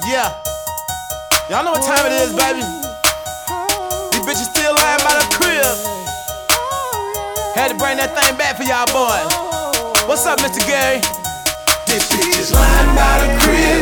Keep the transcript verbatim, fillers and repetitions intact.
Yeah. Y'all know what time it is, baby. These bitches still lying by the crib. Had to bring that thing back for y'all boys. What's up, Mister Gary? This bitch is lying by the crib.